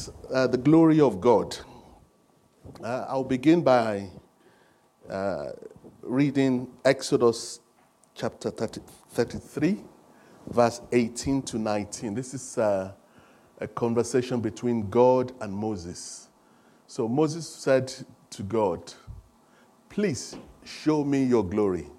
the glory of God. I'll begin by reading Exodus chapter 33, verse 18 to 19. This is a conversation between God and Moses. So Moses said to God, "Please show me your glory."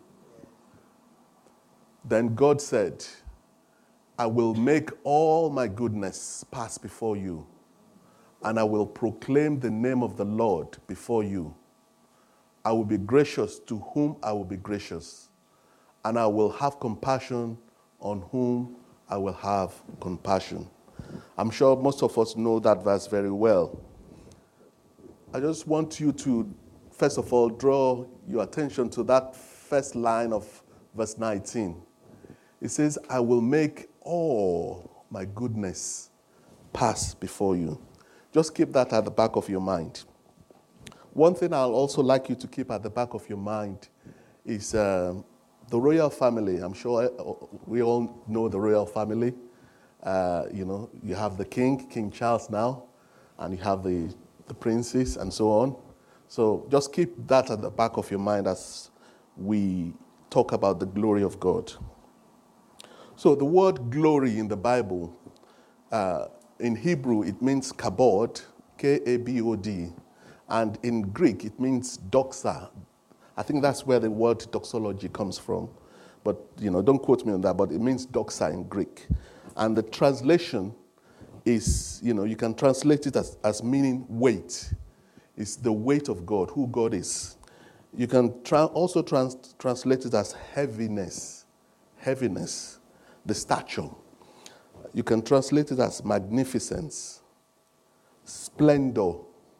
Then God said, "I will make all my goodness pass before you, and I will proclaim the name of the Lord before you. I will be gracious to whom I will be gracious, and I will have compassion on whom I will have compassion." I'm sure most of us know that verse very well. I just want you to, first of all, draw your attention to that first line of verse 19. It says, "I will make all my goodness pass before you." Just keep that at the back of your mind. One thing I'll also like you to keep at the back of your mind is the royal family. I'm sure we all know the royal family. You have the King Charles now, and you have the princes and so on. So just keep that at the back of your mind as we talk about the glory of God. So the word glory in the Bible, in Hebrew, it means kabod, K-A-B-O-D. And in Greek, it means doxa. I think that's where the word doxology comes from. But, don't quote me on that, but it means doxa in Greek. And the translation is, you can translate it as meaning weight. It's the weight of God, who God is. You can also translate it as heaviness, the stature. You can translate it as magnificence, splendor,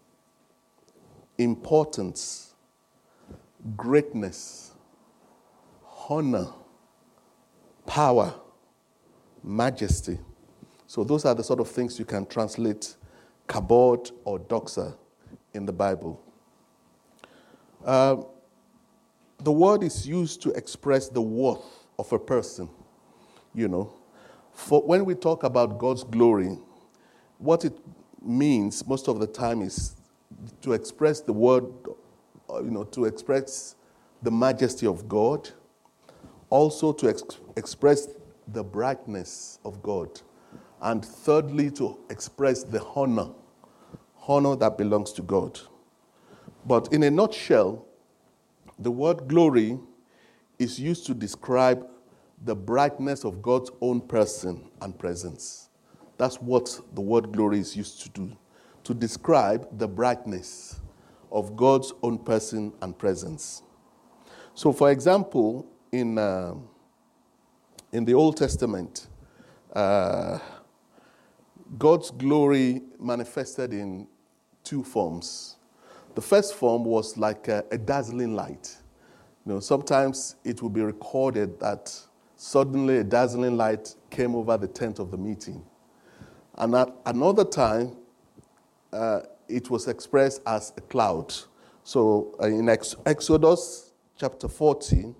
importance, greatness, honor, power, majesty. So those are the sort of things you can translate kabod or doxa in the Bible. The word is used to express the worth of a person. For when we talk about God's glory, what it means most of the time is to express the word, to express the majesty of God, also to express the brightness of God, and thirdly, to express the honor that belongs to God. But in a nutshell, the word glory is used to describe the brightness of God's own person and presence. That's what the word glory is used to do, to describe the brightness of God's own person and presence. So, for example, in the Old Testament, God's glory manifested in two forms. The first form was like a dazzling light. Sometimes it will be recorded that suddenly a dazzling light came over the tent of the meeting. And at another time, it was expressed as a cloud. So in Exodus chapter 40,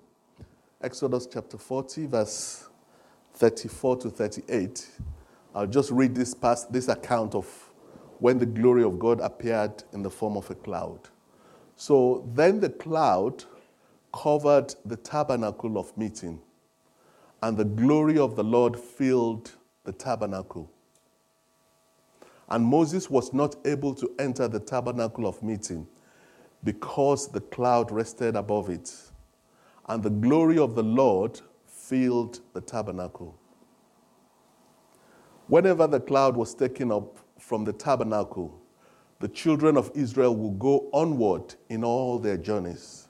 verse 34 to 38, I'll just read this account of when the glory of God appeared in the form of a cloud. So then the cloud covered the tabernacle of meeting, and the glory of the Lord filled the tabernacle. And Moses was not able to enter the tabernacle of meeting because the cloud rested above it, and the glory of the Lord filled the tabernacle. Whenever the cloud was taken up from the tabernacle, the children of Israel would go onward in all their journeys.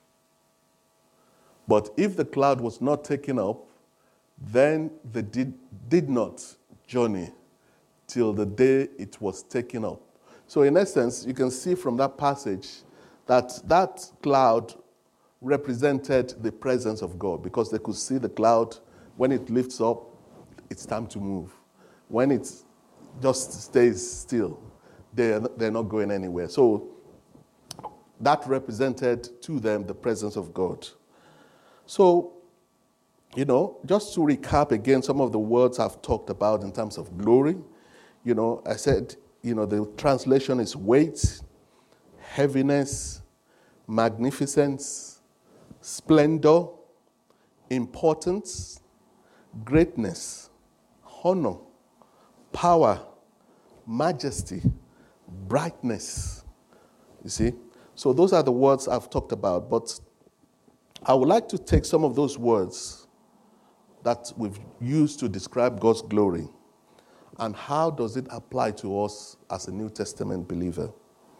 But if the cloud was not taken up, then they did not journey till the day it was taken up. So in essence, you can see from that passage that cloud represented the presence of God, because they could see the cloud. When it lifts up, it's time to move. When it just stays still, they're not going anywhere. So that represented to them the presence of God. So, just to recap again some of the words I've talked about in terms of glory, I said the translation is weight, heaviness, magnificence, splendor, importance, greatness, honor, power, majesty, brightness. You see? So those are the words I've talked about, but I would like to take some of those words that we've used to describe God's glory and how does it apply to us as a New Testament believer.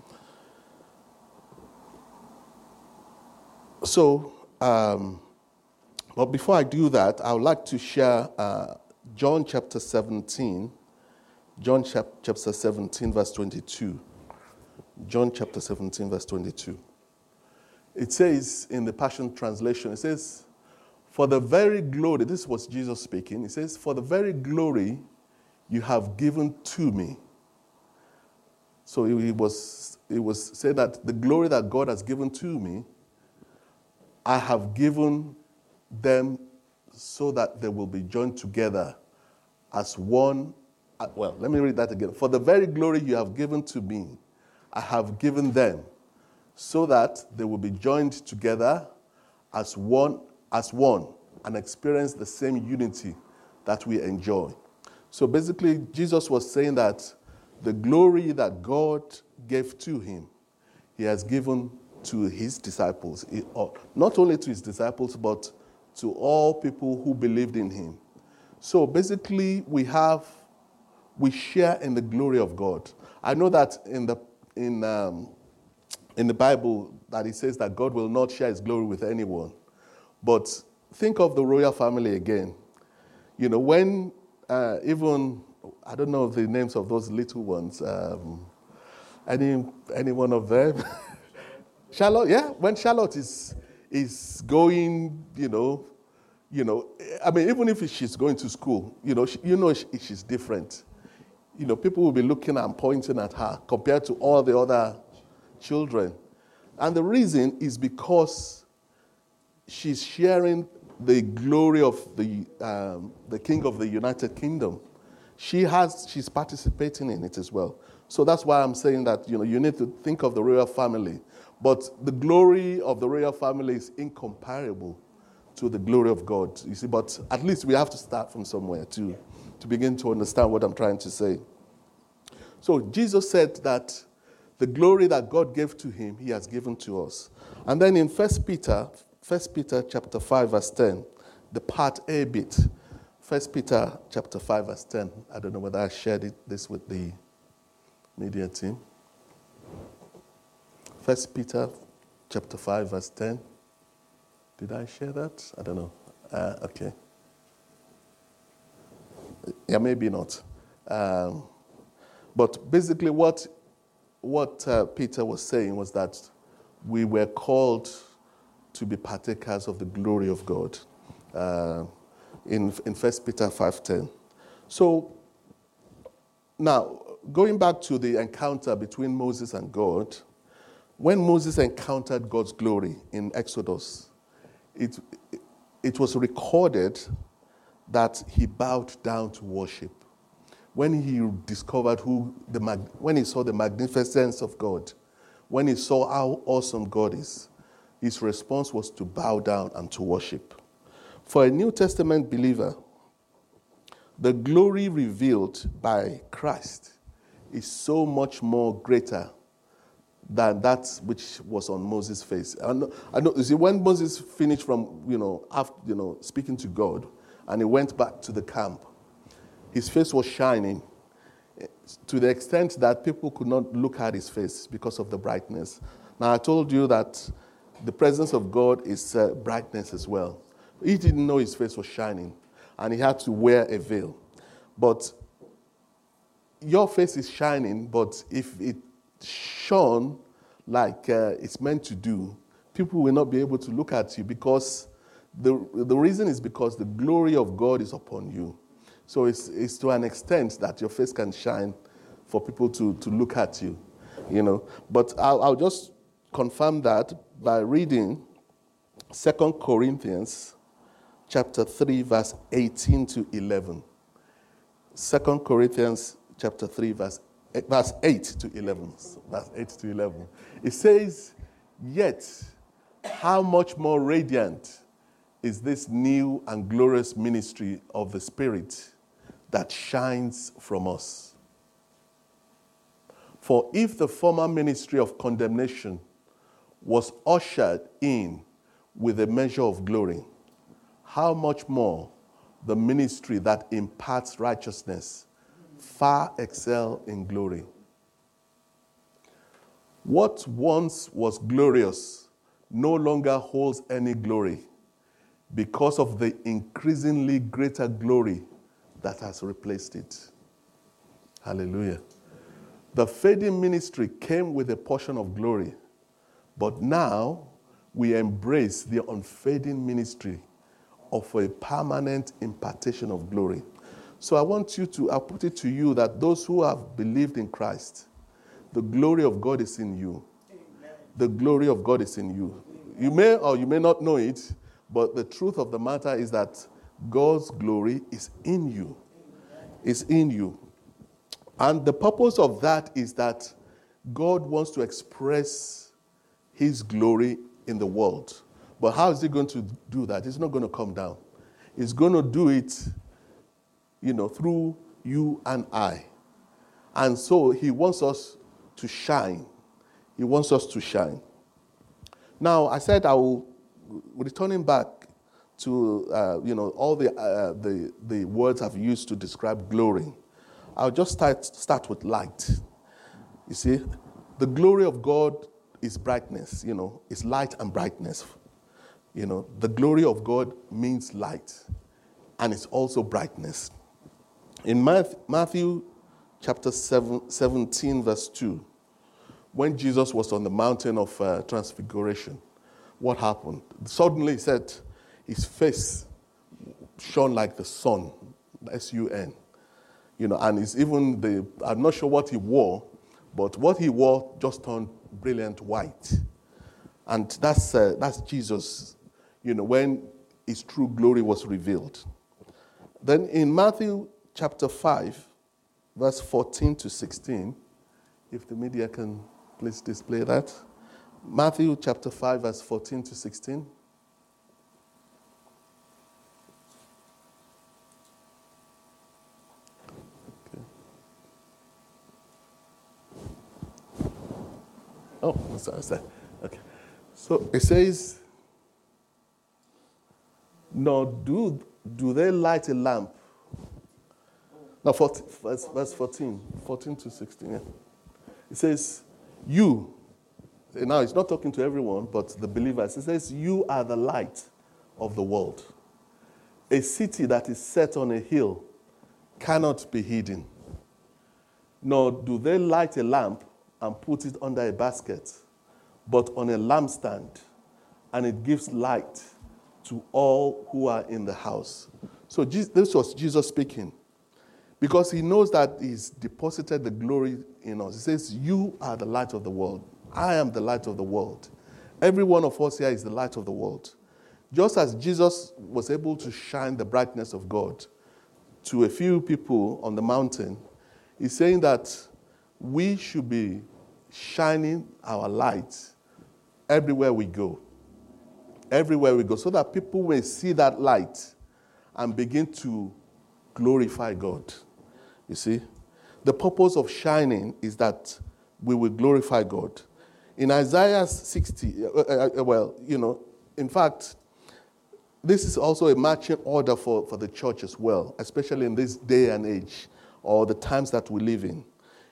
So, but before I do that, I would like to share John chapter 17, chapter 17, verse 22. John chapter 17, verse 22. It says in the Passion Translation, it says, for the very glory, this was Jesus speaking, it says, for the very glory you have given to me. So he was saying that the glory that God has given to me, I have given them so that they will be joined together as one. Well, let me read that again. For the very glory you have given to me, I have given them so that they will be joined together as one, and experience the same unity that we enjoy. So basically, Jesus was saying that the glory that God gave to him, he has given to his disciples. Not only to his disciples, but to all people who believed in him. So basically, we share in the glory of God. I know that in the Bible that it says that God will not share his glory with anyone. But think of the royal family again. When even, I don't know the names of those little ones. Any one of them? Charlotte, yeah. When Charlotte is going, I mean, even if she's going to school, she's different. People will be looking and pointing at her compared to all the other children. And the reason is because she's sharing the glory of the King of the United Kingdom. She's participating in it as well. So that's why I'm saying that, you need to think of the royal family. But the glory of the royal family is incomparable to the glory of God. You see, but at least we have to start from somewhere to begin to understand what I'm trying to say. So Jesus said that the glory that God gave to him, he has given to us. And then in 1 Peter chapter 5, verse 10, the part A bit, 1 Peter chapter 5, verse 10. I don't know whether I shared this with the media team. 1 Peter chapter 5, verse 10. Did I share that? I don't know. Okay. Yeah, maybe not. But basically what Peter was saying was that we were called to be partakers of the glory of God in 1 Peter 5:10. So now, going back to the encounter between Moses and God, when Moses encountered God's glory in Exodus, it was recorded that he bowed down to worship. When he discovered when he saw the magnificence of God, when he saw how awesome God is, his response was to bow down and to worship. For a New Testament believer, the glory revealed by Christ is so much more greater than that which was on Moses' face. I know, you see, when Moses finished from, after, speaking to God, and he went back to the camp, his face was shining to the extent that people could not look at his face because of the brightness. Now, I told you that the presence of God is brightness as well. He didn't know his face was shining, and he had to wear a veil. But your face is shining, but if it shone like it's meant to do, people will not be able to look at you because the reason is because the glory of God is upon you. So it's to an extent that your face can shine for people to look at you, But I'll just confirm that by reading 2 Corinthians chapter 3, verse 18 to 11. 2 Corinthians chapter 3, verse verse 8 to 11. Verse 8 to 11. It says, yet how much more radiant is this new and glorious ministry of the Spirit that shines from us. For if the former ministry of condemnation was ushered in with a measure of glory, how much more the ministry that imparts righteousness far excel in glory. What once was glorious no longer holds any glory because of the increasingly greater glory that has replaced it. Hallelujah. The fading ministry came with a portion of glory, but now we embrace the unfading ministry of a permanent impartation of glory. So I'll put it to you that those who have believed in Christ, the glory of God is in you. Amen. The glory of God is in you. You may or you may not know it, but the truth of the matter is that God's glory is in you. It's in you. And the purpose of that is that God wants to express his glory in the world. But how is he going to do that? It's not going to come down. He's going to do it, through you and I. And so he wants us to shine. He wants us to shine. Now, I said I will, returning back to, all the words I've used to describe glory. I'll just start with light. You see, the glory of God is brightness, it's light and brightness. The glory of God means light, and it's also brightness. In Matthew chapter 17, verse 2, when Jesus was on the mountain of transfiguration, what happened? Suddenly, he said, his face shone like the sun, S-U-N. And it's even I'm not sure what he wore, but what he wore just turned brilliant white. And that's Jesus, when his true glory was revealed. Then in Matthew chapter 5, verse 14 to 16, if the media can please display that. Matthew chapter 5, verse 14 to 16. Oh, sorry. Okay. So it says, "Nor do they light a lamp?" Now, verse 14 to 16. Yeah. It says, "You." Now, it's not talking to everyone, but the believers. It says, "You are the light of the world. A city that is set on a hill cannot be hidden. Nor do they light a lamp and put it under a basket, but on a lampstand, and it gives light to all who are in the house." So this was Jesus speaking, because he knows that he's deposited the glory in us. He says, "You are the light of the world. I am the light of the world." Every one of us here is the light of the world. Just as Jesus was able to shine the brightness of God to a few people on the mountain, he's saying that we should be shining our light everywhere we go. Everywhere we go, so that people may see that light and begin to glorify God. You see? The purpose of shining is that we will glorify God. In Isaiah 60, in fact, this is also a marching order for the church as well, especially in this day and age, or the times that we live in.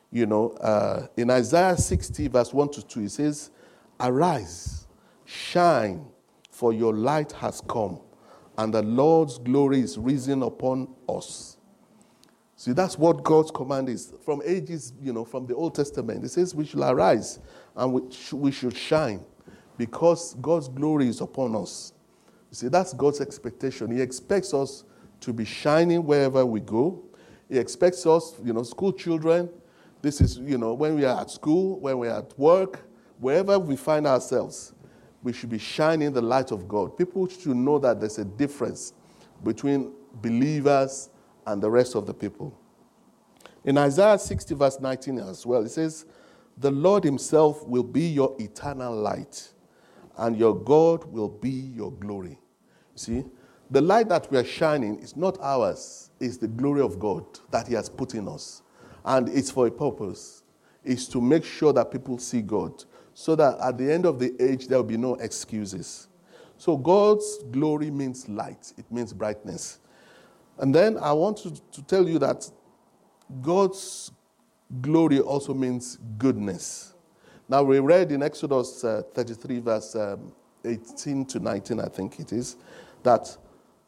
In Isaiah 60, verse 1 to 2, it says, "Arise, shine, for your light has come, and the Lord's glory is risen upon us." See, that's what God's command is. From ages, from the Old Testament, it says we should arise and we should shine because God's glory is upon us. You see, that's God's expectation. He expects us to be shining wherever we go. He expects us, school children. This is, when we are at school, when we are at work, wherever we find ourselves, we should be shining the light of God. People should know that there's a difference between believers and the rest of the people. In Isaiah 60, verse 19 as well, it says, the Lord himself will be your eternal light, and your God will be your glory. See, the light that we are shining is not ours, it's the glory of God that he has put in us. And it's for a purpose. It's to make sure that people see God, so that at the end of the age, there will be no excuses. So God's glory means light. It means brightness. And then I want to tell you that God's glory also means goodness. Now we read in Exodus 33 verse 18 to 19, I think it is, that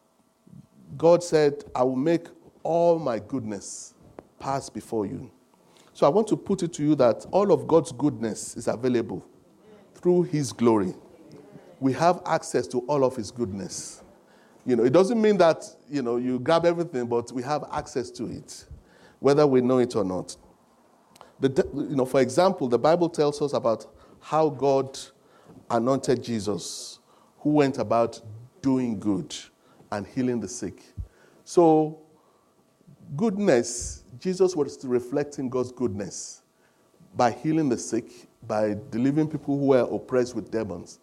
God said, I will make all my goodness pass before you. So I want to put it to you that all of God's goodness is available through his glory. We have access to all of his goodness. It doesn't mean that, you grab everything, but we have access to it, whether we know it or not. For example, the Bible tells us about how God anointed Jesus, who went about doing good and healing the sick. So, goodness, Jesus was reflecting God's goodness by healing the sick, by delivering people who were oppressed with demons.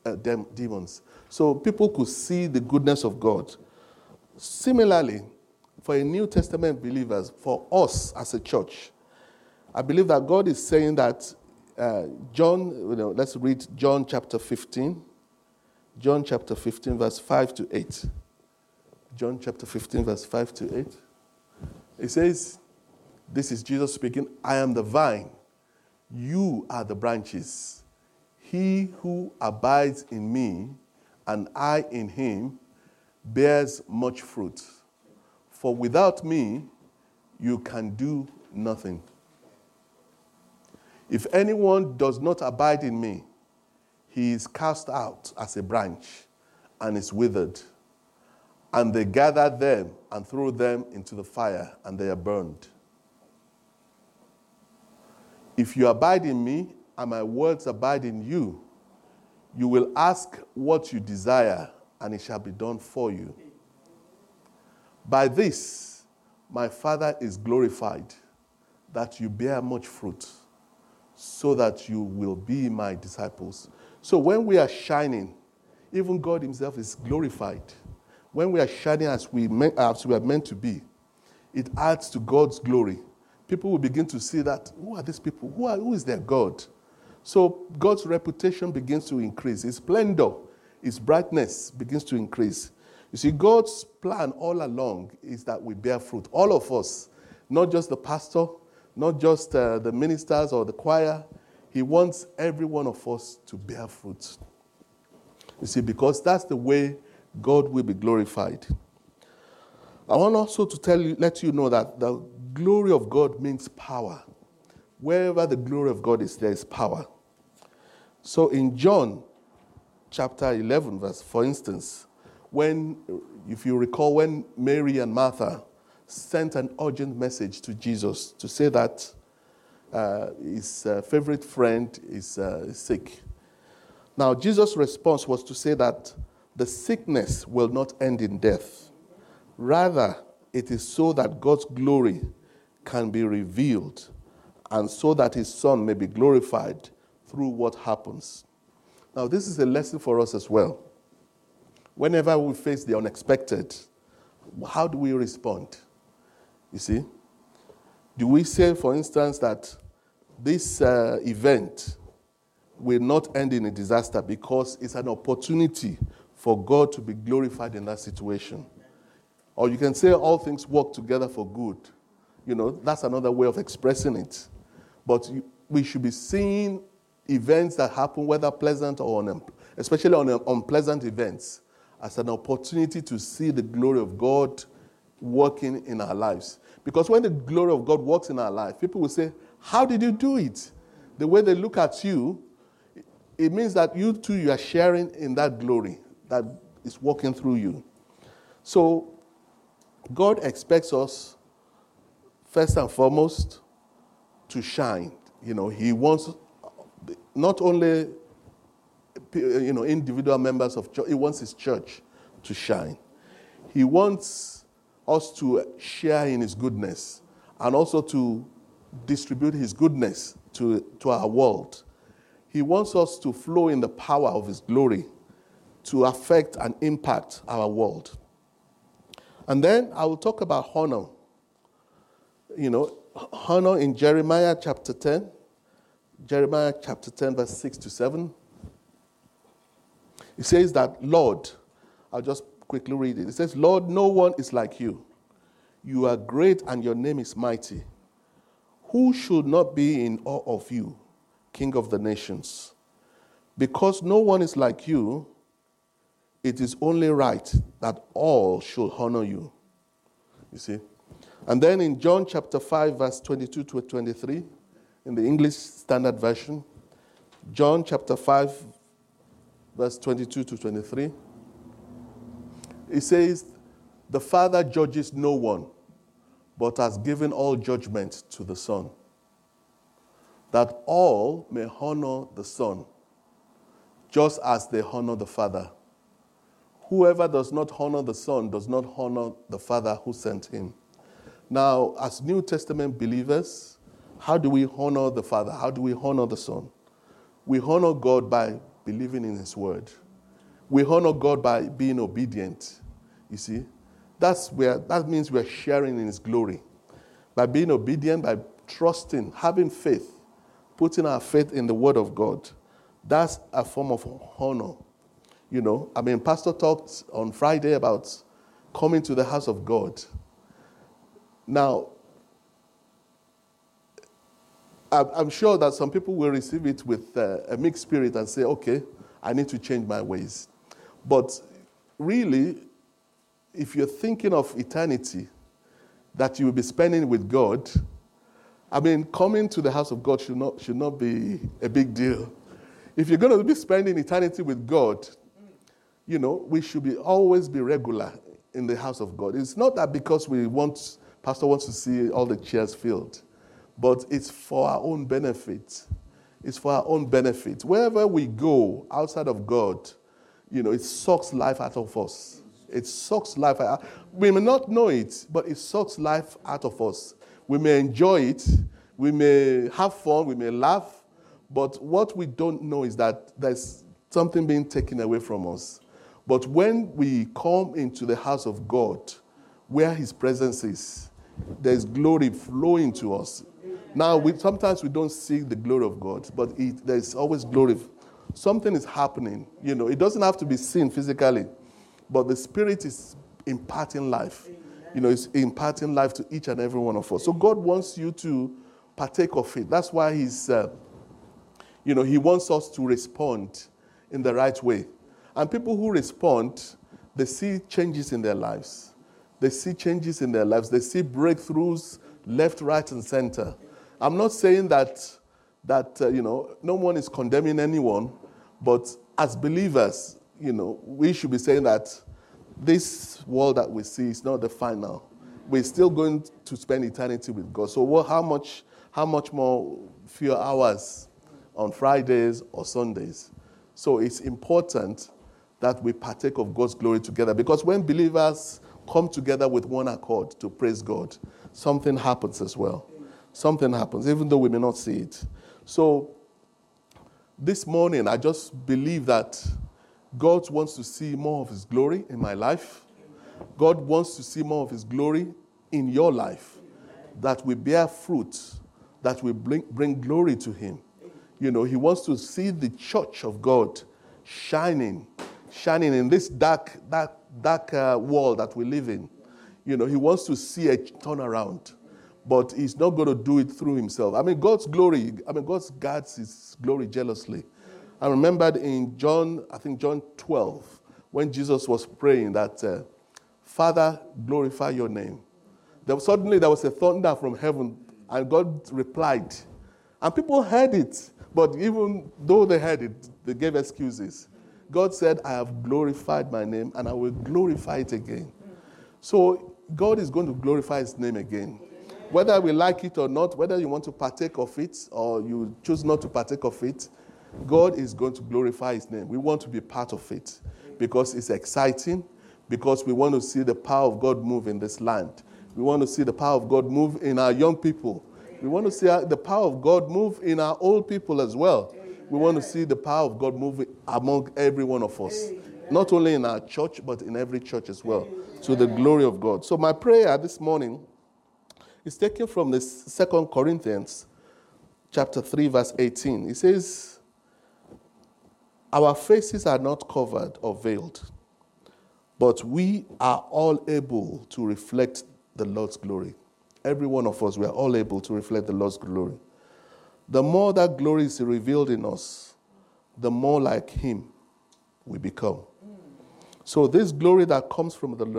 So people could see the goodness of God. Similarly, for a New Testament believers, for us as a church, I believe that God is saying that let's read John chapter 15. John chapter 15, verse 5 to 8. John chapter 15, verse 5 to 8. It says, this is Jesus speaking, I am the vine, you are the branches. He who abides in me and I in him bears much fruit. For without me, you can do nothing. If anyone does not abide in me, he is cast out as a branch and is withered. And they gather them and throw them into the fire, and they are burned. If you abide in me, and my words abide in you, you will ask what you desire, and it shall be done for you. By this, my Father is glorified, that you bear much fruit, so that you will be my disciples. So when we are shining, even God himself is glorified. When we are shining as we are meant to be, it adds to God's glory. People will begin to see that, who are these people? Who is their God? So God's reputation begins to increase. His splendor, his brightness begins to increase. You see, God's plan all along is that we bear fruit. All of us, not just the pastor, not just the ministers or the choir. He wants every one of us to bear fruit. You see, because that's the way God will be glorified. I want also to let you know that the glory of God means power. Wherever the glory of God is, there is power. So in John chapter 11, verse, for instance, if you recall, when Mary and Martha sent an urgent message to Jesus to say that his favorite friend is sick. Now, Jesus' response was to say that the sickness will not end in death. Rather, it is so that God's glory can be revealed and so that his Son may be glorified through what happens. Now, this is a lesson for us as well. Whenever we face the unexpected, how do we respond? You see? Do we say, for instance, that this event will not end in a disaster because it's an opportunity for God to be glorified in that situation? Or you can say all things work together for good. That's another way of expressing it. But we should be seeing events that happen, whether pleasant or especially on unpleasant events, as an opportunity to see the glory of God working in our lives. Because when the glory of God works in our life, people will say, how did you do it? The way they look at you, it means that you too, you are sharing in that glory that is working through you. So God expects us, first and foremost, to shine. He wants not only individual members of church, he wants his church to shine. He wants us to share in his goodness and also to distribute his goodness to our world. He wants us to flow in the power of his glory to affect and impact our world. And then I will talk about honor. Honor in Jeremiah chapter 10. Jeremiah chapter 10, verse 6 to 7. It says that, Lord, I'll just quickly read it. It says, Lord, no one is like you. You are great and your name is mighty. Who should not be in awe of you, King of the nations? Because no one is like you, it is only right that all should honor you. You see? And then in John chapter 5, verse 22 to 23, in the English Standard Version, John chapter 5, verse 22 to 23, it says, the Father judges no one, but has given all judgment to the Son, that all may honor the Son, just as they honor the Father. Whoever does not honor the Son does not honor the Father who sent him. Now, as New Testament believers, how do we honor the Father? How do we honor the Son? We honor God by believing in his word. We honor God by being obedient. You see? That means we're sharing in his glory. By being obedient, by trusting, having faith, putting our faith in the word of God. That's a form of honor. Pastor talked on Friday about coming to the house of God. Now, I'm sure that some people will receive it with a mixed spirit and say, okay, I need to change my ways. But really, if you're thinking of eternity that you will be spending with God, coming to the house of God should not be a big deal. If you're going to be spending eternity with God, we should always be regular in the house of God. It's not that because Pastor wants to see all the chairs filled, but it's for our own benefit. It's for our own benefit. Wherever we go outside of God, it sucks life out of us. It sucks life out. We may not know it, but it sucks life out of us. We may enjoy it. We may have fun. We may laugh. But what we don't know is that there's something being taken away from us. But when we come into the house of God, where his presence is, there's glory flowing to us. Now, sometimes we don't see the glory of God, but there's always glory. Something is happening. It doesn't have to be seen physically, but the Spirit is imparting life. It's imparting life to each and every one of us. So God wants you to partake of it. That's why he wants us to respond in the right way. And people who respond, they see changes in their lives. They see changes in their lives. They see breakthroughs left, right, and center. I'm not saying that no one is condemning anyone, but as believers, we should be saying that this world that we see is not the final. We're still going to spend eternity with God. So how much more few hours on Fridays or Sundays? So it's important that we partake of God's glory together, because when believers come together with one accord to praise God, something happens as well. Something happens, even though we may not see it. So this morning, I just believe that God wants to see more of his glory in my life. God wants to see more of his glory in your life, that we bear fruit, that we bring glory to him. He wants to see the church of God shining in this dark world that we live in. He wants to see a turnaround, but he's not going to do it through himself. God's glory, God guards his glory jealously. I remembered in John 12, when Jesus was praying that, Father, glorify your name. Suddenly there was a thunder from heaven, and God replied. And people heard it, but even though they heard it, they gave excuses. God said, I have glorified my name, and I will glorify it again. So God is going to glorify his name again. Whether we like it or not, whether you want to partake of it or you choose not to partake of it, God is going to glorify his name. We want to be part of it because it's exciting, because we want to see the power of God move in this land. We want to see the power of God move in our young people. We want to see the power of God move in our old people as well. We want to see the power of God move among every one of us. Not only in our church, but in every church as well. To the glory of God. So my prayer this morning is taken from the 2 Corinthians chapter 3, verse 18. It says, our faces are not covered or veiled, but we are all able to reflect the Lord's glory. Every one of us, we are all able to reflect the Lord's glory. The more that glory is revealed in us, the more like Him we become. So this glory that comes from the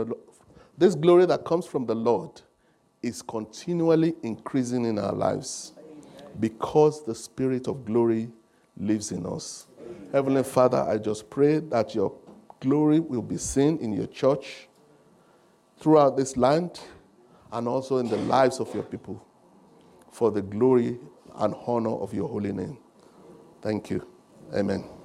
Lord is continually increasing in our lives because the Spirit of glory lives in us. Heavenly Father, I just pray that your glory will be seen in your church, throughout this land, and also in the lives of your people, for the glory and honor of your holy name. Thank you. Amen.